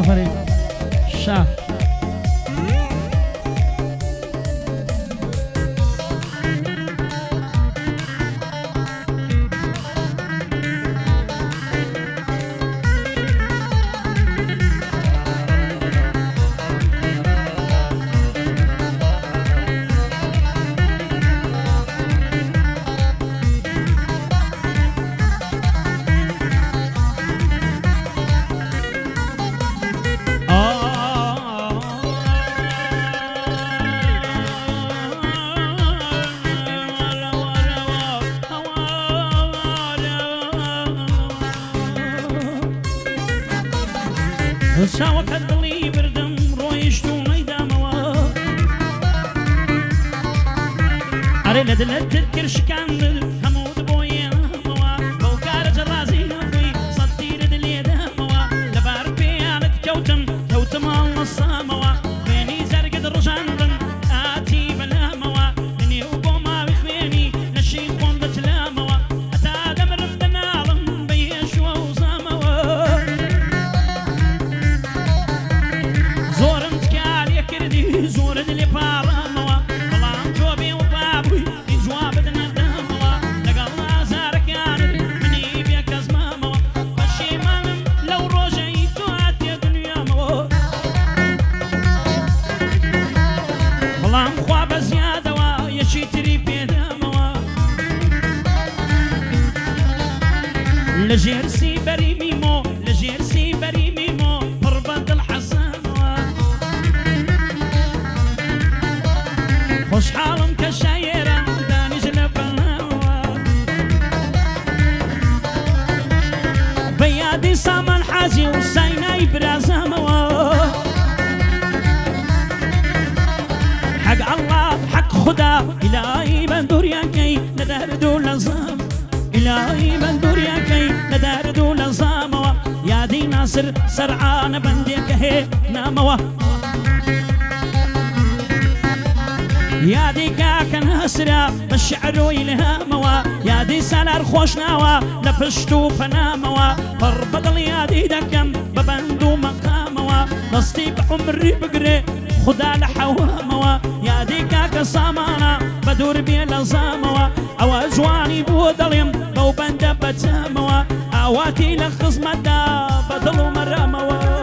آفرین شاه شاوك الدلي بردم رويشتو ميداموا أري لدلت الكرشكان همود بويا موا بوكار جرازي نبي صدير دلي داموا لبار بيانك كوتم الله الصاموا بيني زرقد الرجاندم آتي بلا موا مني وبوما بخويني نشي قومت لا موا أتا دمرم دنالم بيشوا وصاموا زور دلي بارموا بلان جوبي وبابوي يجوا بدنا دموا لقلنا زارك يعني مني بيك ازماموا ماشي مالم لو روجي تواتي دنيا موا بلان خواب زيادة ويشي تري بيدموا لجيرسي بري ميمو لجيرسي بري ميمو بربط الحسن خوش حالم كشايرة داني جلبناوا بيادي سامان حازي وسايناي برازاموا حق الله حق خدا إلهي بندور ياكي ندار دول زام إلهي بندور ياكي ندار دول زاموا يا دي ناصر سرعان بنديك هي ناموا يا دي كاكن هسرا بالشعر ويلها موا يا دي سالار خوش ناوا لفشتو فناموا فربضل يا دي دكم ببندو مقاموا نصتي بعمري بقري خدا لحوا موا يا دي كاك صامانا بدور بي لزاموا او ازواني بودليم بو بندا بتاموا اواتي لخص مدى بدلو مراموا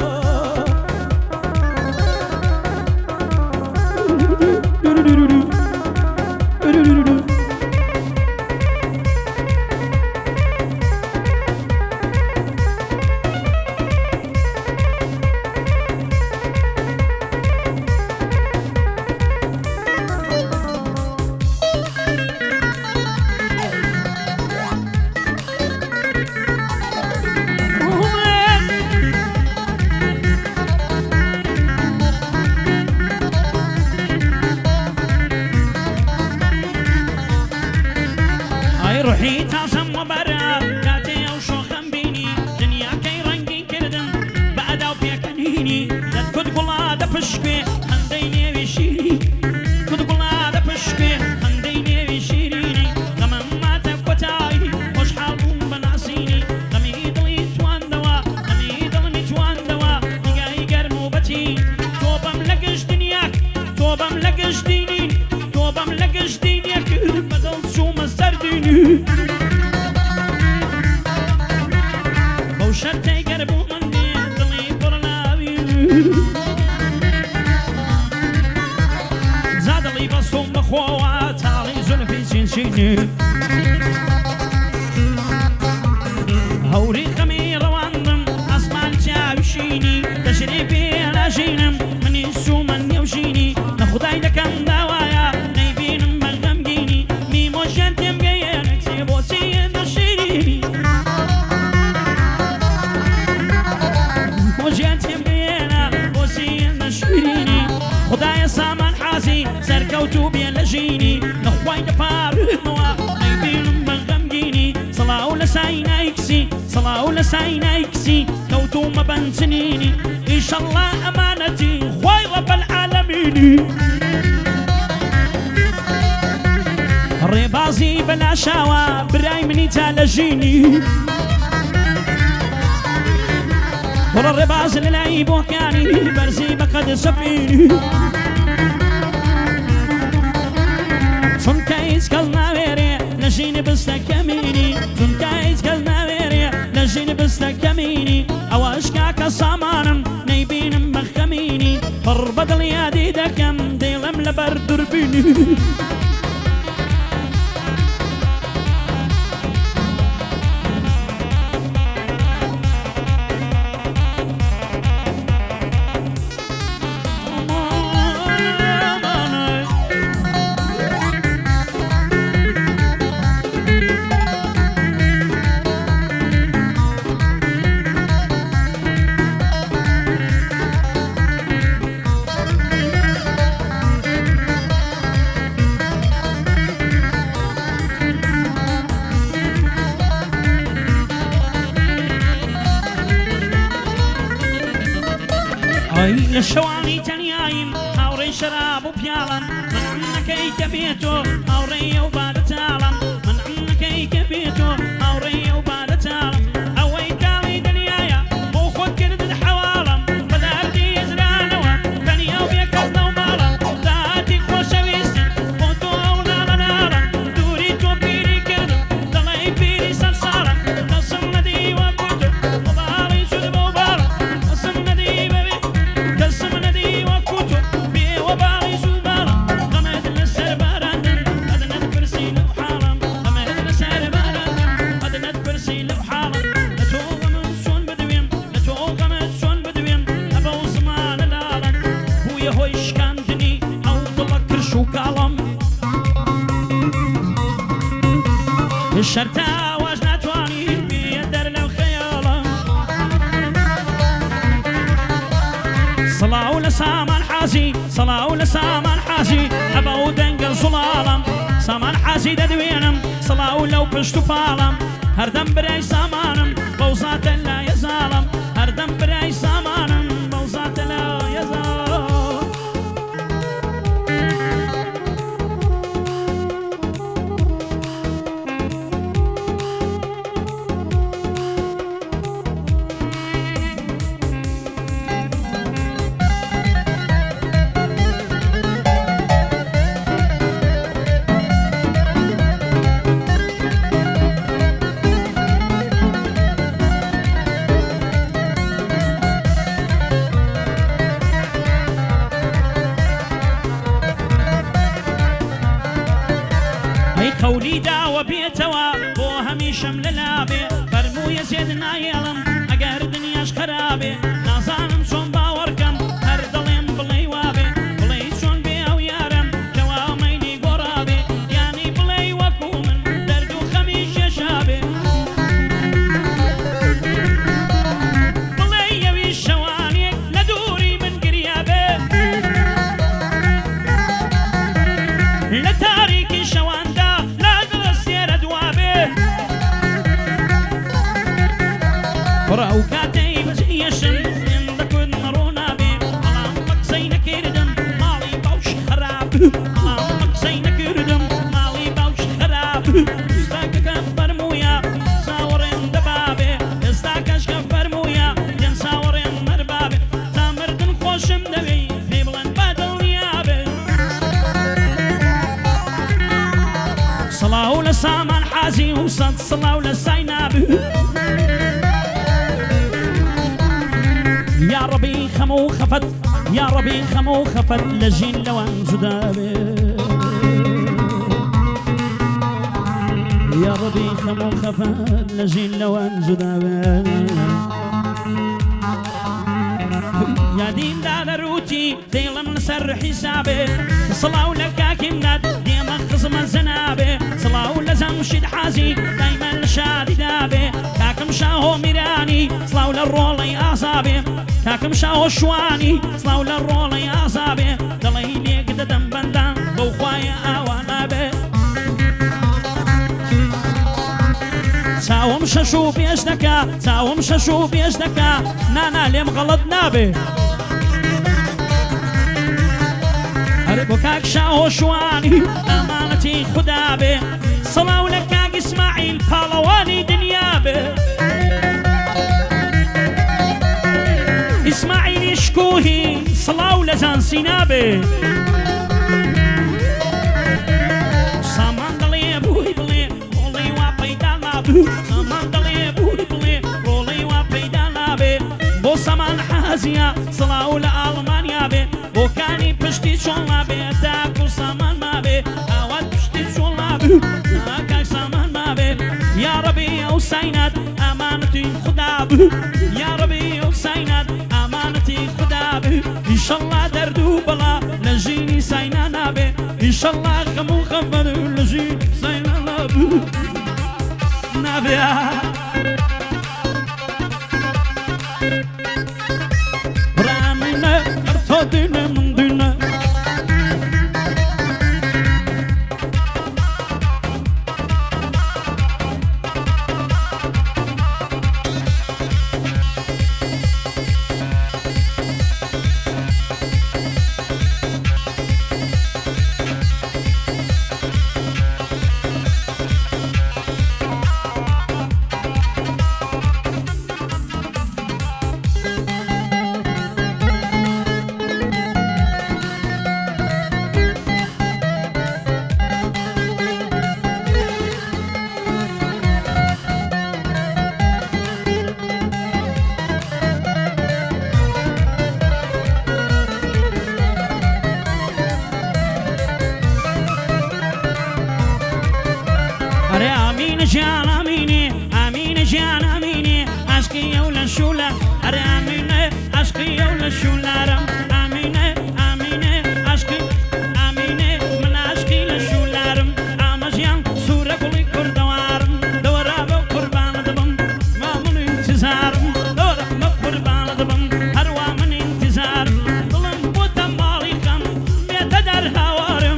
روحي تاسم وبرا كاتي او شو خمبيني دنيا كي رنقي كردن بعد او بيكنيني كنت قلا دفشكي خنديني بيشيري كنت قلا دفشكي خنديني بيشيريني لما ما تبكتاي وش حالكم بناسيني لمي ضلي توان دوا لمي ضلمي توان دوا نقاي قرمو بتي توبم لقش دنياك توبم لقش ديني توبم لقش دينيك بدل شو مسترديني بوشتي قربو مني ضلي برنابي زاد لي بصوم بخوات علي زلفي سنسيني هوري خمي رواندم اسمان جاوشيني تشريبي على جينم مني سو من يوشيني نخداي دكم دوايا نيبينم بغمجيني ميمو جنتم جيانك سيبوسي نشيريني وجنتم جيانا بوسي نشيريني خداي سامان حاسي سركوتو بيلجيني نخواي دفار نوا نيبينم بغمجيني صلاة لساينايكسي صلاة لساينايكسي كوتو ما بنسنيني إن شاء الله أمانتي خواي رب العالمين ريبازي بلا شاوى براي مني تالجيني ورا الرباز اللي بوكاني برزي بقد سفيني سنكايز كلنا ويري لجيني بستكميني سنكايز كلنا ويري لجيني بستكميني اواشكاك صامانم نيبين مخميني فربدل يا ديدكم ديلم لبردر بيني للشواني تنيايم هاوري شراب وبيالا من عنك اي بيتو هاوري وبعد تعلم من عنك اي بيتو هاوري وبعد تعلم اوي كالي دنيايا وخد كرد الحوالم فدارتي يزرانوا دنيا وبيكزنا ومالا داتي خوشويستن فوتو اونا لنالا دوري توبيري كرد دلي بيري سلسالا تصمنا دي وكتو وبالي شدب وبالا تصمنا دي ببي تصمنا دي وكتو بي وبالي شدبالا غمد للسرباران أدنى تبرسي لبحالم غمد للسرباران أدنى تبرسي لبحالم لتوغ من شون بدوين لتوغ من شون بدوين أبو زمان الالم بويا هويش كاندني أو تبكر شو كالم الشرطة واجنا تواني بيدر لو خيالم صلاة لسامان حازي صلاة لسامان حازي أبو دنقل صلالم سامان حازي ددوينم صلاة لو بشتو فالم هردم براي سامانم بوزات لا يزالم هردم براي سامانم بوزات لا يزالم قولي داوى بيتوا بو هميشم للابي فرمو يزيد نايلم اقار دنياش خرابي نازانم شون باوركم هر دليم بلي وابي بلي شون بي او يارم جوا ميني قرابي يعني بلي وكومن دردو خميش يشابي بلي يوي الشواني لدوري من قريابي لتاريك الشوان راو كاتي بزيشن عندك ودمرونا بي علامك زينك يردم مالي باوش خراب علامك زينك يردم مالي باوش خراب استاكك فرمويا ساورين دبابي استاكش فرمويا ين ساورين مربابي تامردن خوشم دبي في بلن بدل يابي صلاة لسامان حازي وصد صلاة لساينابي يا ربي خمو خفت يا ربي خمو خفت لجين لوان زدابي يا ربي خمو خفت لجين لوان زدابي يا دين دار روتي ديلم نسر حسابي صلاة لك كمنات ديما خصم الزنابي صلاة لزم شد حازي دايما شادي دابي كاكم شاهو ميراني صلاة للرولي أعصابي كاكم شاهو شواني صلاة للرولي أعصابي دليلي قد دنبندان بوخوايا أوانا بي ساوم ششو بيشتكا ساوم ششو بيشتكا نانا ليم غلط نابي هربوكاك شاهو شواني أمانتي خدابي صلاة لكاك إسماعيل بالواني دنيابي گەزان سینابێ سامان دڵێ بووی بڵێ ڕۆڵەی وا پەیدا نابوو سامان دڵێ بووی بڵێ ڕۆڵەی وا پەیدا نابێ بۆ سەمان حازیە سڵاو لە ئاڵمانیا بێ بۆکانی پشتی چۆڵ نابێ داک و سامان مابێ ئاوات پشتی چۆڵ نابوو کاک سامان مابێ یا ڕەبی ئەو ساینات ئامانەتی خودا بوو یا ڕەبی ئەو ساینات ئامانەتی خودا بوو ئینشەڵڵا دەرد و بەڵا لە ژینی ساینا نابێ ئینشەڵڵا غەم و خەفەر لە ژینی ساینا نابوو نابێ برامینە هەر تۆ دینە من دینە جان امینه امینه جان امینه عشقی اول شولا اره امینه عشقی اول شولارم امینه امینه عشقی امینه من عشقی لشولارم امجیان سوره کلی کردوارم دورا با قربان دبم ما من انتظارم دورا با قربان دبم هر وا من انتظار ظلم بودم مالکم بیت در هوارم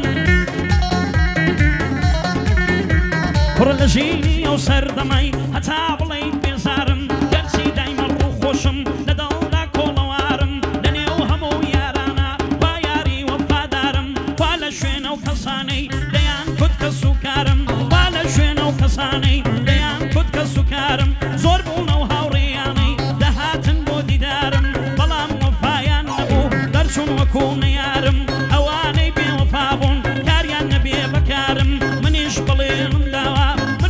پرلجینی و سردمی حتا بڵێیت بێزارم گەرچی دایمە ڕوو خۆشم لە دڵدا کۆڵەوارم لە نێو هەموو یارانە با یاری وەفادارم وا لە شوێنە و کەسانەی دەیان کورد کە سوکارم وا لە شوێنە و کەسانەی دەیان کورد کە سوکارم زۆر بوونە و هاوڕێیانەی دەهاتن بۆ دیدارم بەڵام وەفایان نەبوو دەرچوون وەکو نەیارم ئەوانەی بێوەفا بوون کاریان نەبێ بەکارم منیش بڵێنم داوا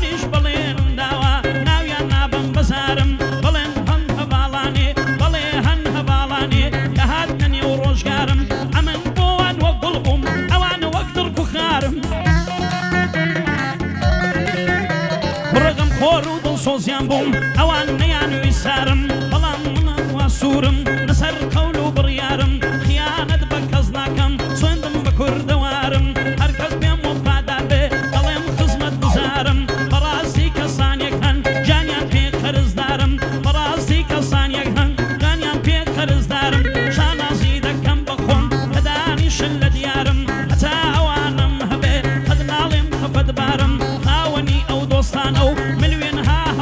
سۆزیان بووم ئەوان نەیانوی سارم بەڵام منە وا سوورم لەسەر قەول و بڕیارم خیانەت بە کەس ناکەم سوێندم بە کوردەوارم هەر کەس پێم وەفادار بێ دەڵێم خزمەت گوزارم بەڕاستی کەسانێک هەن جانیان پێ قەرزدارم بەڕاستی کەسانێک هەن جانیان پێ قەرزدارم شانازی دەکەم بە خۆم کە دانیشن لە دیارم هەتا ئەوانم هەبێ قەت ناڵێم خەفەتبارم خاوەنی ئەو دۆستانە و ملوێن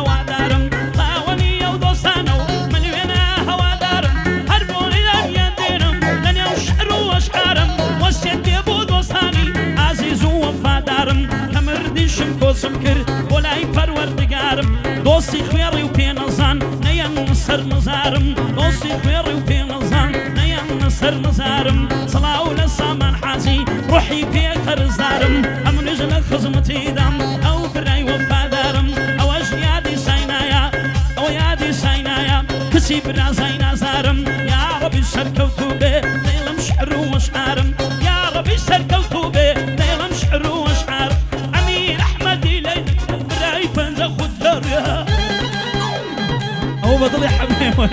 کۆچم کرد بۆ لای پەروەردگارم دۆستی خوێڕی و پێنەزان نەیەن سەر مزارم دۆستی خوێڕی و پێنەزان نەیەن سەر مزارم سڵاو لە سامان حازی ڕۆحی پێ قەرزدارم ئەمنیش لە خزمەتیدام ئەو برای وەفادارم ئەوەش یادی ساینایە ئەوە یادی ساینایە کچی برازای نازارم یا ڕەبی سەرکەوتوو بێ دەیڵم شعر و وەشعارم یا ڕەبی سەرکەوتوو بێ دەیڵم شعر و وەشعار هو بطلع حبيبه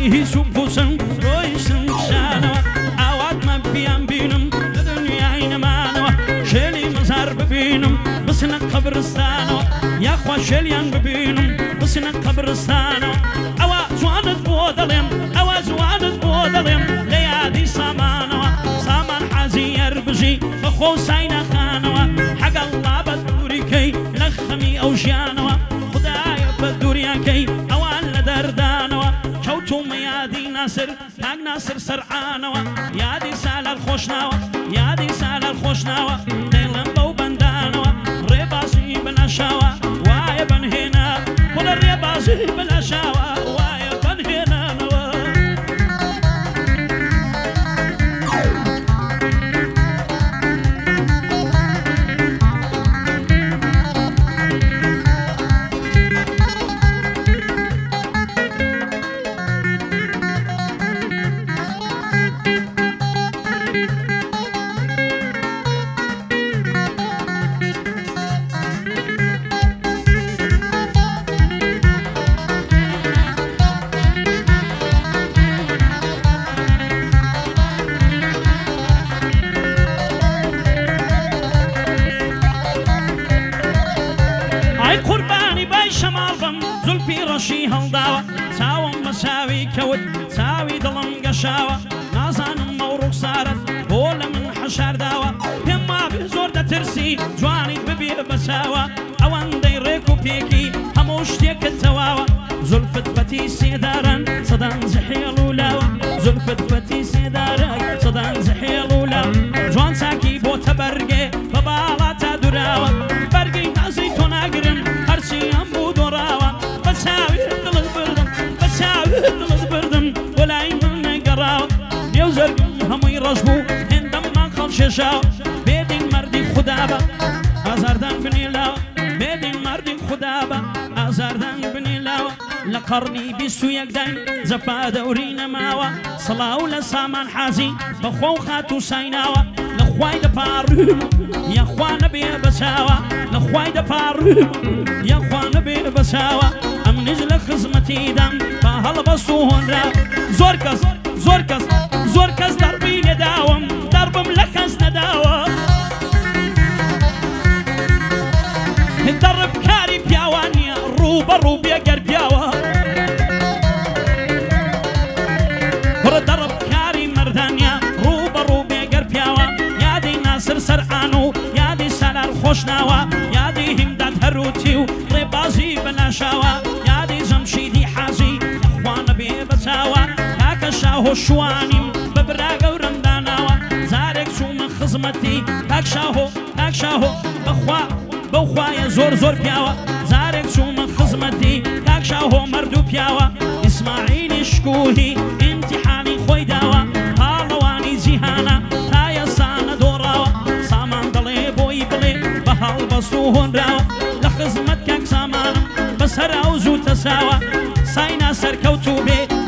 هیچ و بوسم ڕۆیشتم شانەوە ئاواتمە بیان بینم لە دنیای نەمانەوە شێلی مەزار ببینم بچنە قەبرستانەوە یاخوا شێلیان ببینم بچنە قەبرستانەوە ئەوە جوانت بۆ دەڵێم ئەوە جوانت بۆ دەڵێم لە یادی سامانەوە سامان حەزی یەربژی بەخۆ ساینەخانەوە حەگەڵا بە دووریکەی لە خەمی ئەو ژیانەوە خدایە بە دووریانکەی ئەوان لە دەردانەوە کەوتومە یادی ناسر تاک ناسر سەرعانەوە یادی سالار خۆشناوە یادی سالار خۆشناوە دەیڵم بەو بەندانەوە ڕێبازی بنەشاوە وایە بنهێنا وڵە ڕێبازی بنەشاوە وایە بنهێنانەوە ڕەشی هەڵداوە چاوم بە چاوی کەوت چاوی دڵم گەشاوە نازانم ئەو ڕوخسارت بۆ لە من حەشارداوە پێم وابێ زۆر دەترسی جوانیت ببێ بە چاوە ئەوەندەی ڕێک و پێکی هەموو شتێکت تەواوە زولفت بەتی سێداران سەدان زەحێڵ و لاوە زولفت بەتی سێداران سەدان زەحێڵ و لاوە جوان چاکی بۆتە بەرگێ بە باڵا تا دوراوە بەرگەی نازەی تۆ ناگرم هەرچی ئەم بوو دۆڕاوە بەچاوی دڵت بردم بەچاوی دڵت بردم بۆ لای من نەگەڕاوە نێو زەرگم هەمووی ڕەش بوو هێندەممان خەڵکێشاوە بێدین مەردی خوددا بە ئازاردان بنێلاوە بێدین مەردی خوددا بە ئازاردان بنێلاوە لە قەڕنی 21 داین جەفا دەوری نەماوە سڵاو لە سامان حازی بەخوا و خات و سایناوە لە خوای دەپاڕووم یاخوا نەبێ بەچاوە لە خوای دەپاڕووم یاخوا نەبێ بەچاوە ئەمنیش لە خزمەتیدام با هەڵبەست و هۆنرا زۆر کەس زۆر کەس زۆر کەس دەڕبی لێداوم دەڕبم لە کەس نەداوە دەڕب کاری پیاوان نییە ڕوو بە ڕوو بێگەر پیاوە کوڕە دەڕب کاری مەردانیا ڕوو بە ڕوو بێگەر پیاوە یادی ناسر سەرعان و یادی سالار خۆشناوە یادی هیمداد هەروتی و ڕێبازی بەناشاوە یادی جەمشیدی حاجی لەخوا نەبێ بەچاوە کاکە شاهۆ شوانیم بە برا گەورەم داناوە زارێک چوومە خزمەتی کاک شاهۆ بەخوا بەو خوایە زۆر زۆر پیاوە زارێک چوومە خزمەتی کاک شاهۆ مەرد و پیاوە ئیسماعیلی شکوهی ئیمتیحانی خۆی داوە پاڵەوانی جیهانە تا ئێستا نەدۆڕاوە سامان دەڵێ بۆی بڵێ بە هەڵبەست و هۆنراوە لە خزمەت کاک سامانم بەسەر ئەو زوو تەساوە ساینا سەرکەوتوو بێ